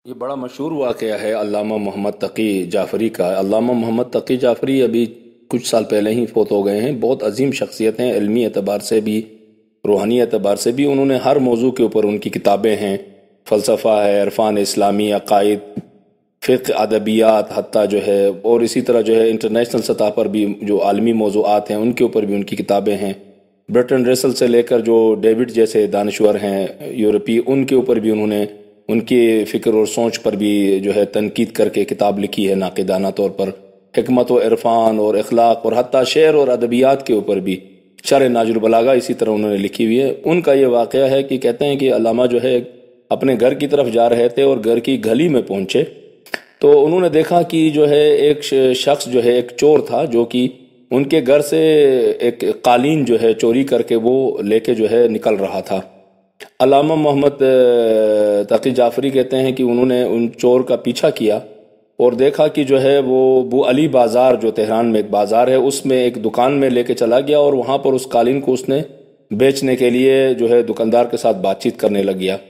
یہ بڑا مشہور واقعہ ہے علامہ محمد تقی جعفری کا۔ علامہ محمد تقی جعفری ابھی کچھ سال پہلے ہی فوت ہو گئے ہیں۔ بہت عظیم شخصیت ہیں، علمی اعتبار سے بھی، روحانی اعتبار سے بھی۔ انہوں نے ہر موضوع کے اوپر ان کی کتابیں ہیں، فلسفہ ہے، عرفان اسلامی، عقائد، فقہ، ادبیات، حتیٰ جو ہے اور اسی طرح جو ہے انٹرنیشنل سطح پر بھی جو عالمی موضوعات ہیں ان کے اوپر بھی ان کی کتابیں ہیں۔ برٹن رسل سے لے کر جو ڈیوڈ جیسے دانشور ہیں یورپی، ان کے اوپر بھی انہوں نے ان کی فکر اور سوچ پر بھی جو ہے تنقید کر کے کتاب لکھی ہے ناقدانہ طور پر۔ حکمت و عرفان اور اخلاق اور حتیٰ شعر اور ادبیات کے اوپر بھی شرح ناج البلاغہ اسی طرح انہوں نے لکھی ہوئی ہے۔ ان کا یہ واقعہ ہے کہ کہتے ہیں کہ علامہ جو ہے اپنے گھر کی طرف جا رہے تھے اور گھر کی گلی میں پہنچے تو انہوں نے دیکھا کہ جو ہے ایک شخص جو ہے ایک چور تھا جو کہ ان کے گھر سے ایک قالین جو ہے چوری کر کے وہ لے کے جو ہے نکل رہا تھا۔ علامہ محمد تقی جعفری کہتے ہیں کہ انہوں نے ان چور کا پیچھا کیا اور دیکھا کہ جو ہے وہ بو علی بازار جو تہران میں ایک بازار ہے اس میں ایک دکان میں لے کے چلا گیا اور وہاں پر اس قالین کو اس نے بیچنے کے لیے جو ہے دکاندار کے ساتھ بات چیت کرنے لگ گیا۔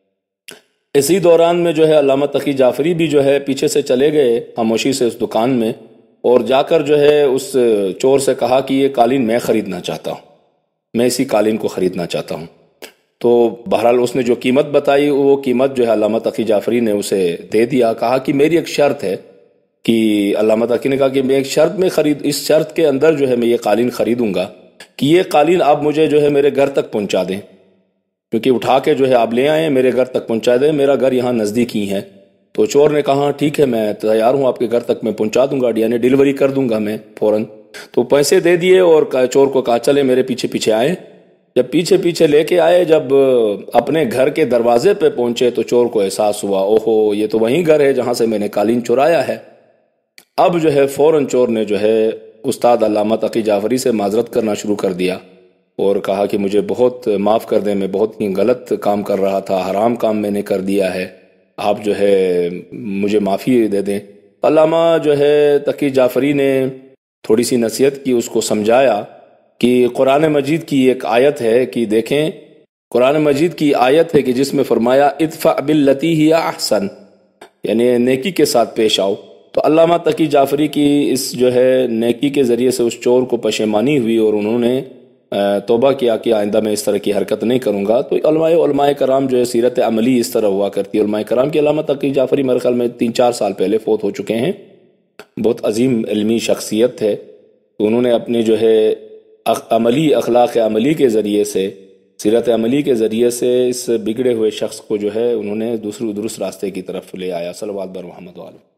اسی دوران میں جو ہے علامہ تقی جعفری بھی جو ہے پیچھے سے چلے گئے خاموشی سے اس دکان میں اور جا کر جو ہے اس چور سے کہا کہ یہ قالین میں خریدنا چاہتا ہوں، میں اسی قالین کو خریدنا چاہتا ہوں۔ تو بہرحال اس نے جو قیمت بتائی وہ قیمت جو ہے علامہ تقی جعفری نے اسے دے دیا۔ کہا کہ میری ایک شرط ہے، کہ علامہ تقی نے کہا کہ میں ایک شرط میں اس شرط کے اندر جو ہے میں یہ قالین خریدوں گا کہ یہ قالین آپ مجھے جو ہے میرے گھر تک پہنچا دیں، کیونکہ اٹھا کے جو ہے آپ لے آئیں میرے گھر تک پہنچا دیں، میرا گھر یہاں نزدیک ہی ہے۔ تو چور نے کہا ٹھیک ہے میں تیار ہوں، آپ کے گھر تک میں پہنچا دوں گا، یعنی ڈیلیوری کر دوں گا میں فوراً۔ تو پیسے دے دیے اور چور کو کہا چلے میرے پیچھے پیچھے آئے۔ جب پیچھے پیچھے لے کے آئے، جب اپنے گھر کے دروازے پہ پہنچے تو چور کو احساس ہوا اوہو یہ تو وہی گھر ہے جہاں سے میں نے قالین چرایا ہے۔ اب جو ہے فوراً چور نے جو ہے استاد علامہ تقی جعفری سے معذرت کرنا شروع کر دیا اور کہا کہ مجھے بہت معاف کر دیں، میں بہت ہی غلط کام کر رہا تھا، حرام کام میں نے کر دیا ہے، آپ جو ہے مجھے معافی دے دیں۔ علامہ جو ہے تقی جعفری نے تھوڑی سی نصیحت کی، اس کو سمجھایا کہ قرآن مجید کی ایک آیت ہے کہ دیکھیں قرآن مجید کی آیت ہے کہ جس میں فرمایا ادفع باللتی ہی احسن، یعنی نیکی کے ساتھ پیش آؤ۔ تو علامہ تقی جعفری کی اس جو ہے نیکی کے ذریعے سے اس چور کو پشیمانی ہوئی اور انہوں نے توبہ کیا کہ آئندہ میں اس طرح کی حرکت نہیں کروں گا۔ تو علماء کرام جو ہے سیرت عملی اس طرح ہوا کرتی ہے۔ علماء کرام کی علامہ تقی جعفری میرے خیال میں 3-4 سال پہلے فوت ہو چکے ہیں، بہت عظیم علمی شخصیت ہے۔ انہوں نے اپنی جو ہے عملی اخلاق عملی کے ذریعے سے، سیرت عملی کے ذریعے سے اس بگڑے ہوئے شخص کو جو ہے انہوں نے درست راستے کی طرف لے آیا۔ صلوات بر محمد وآلہ۔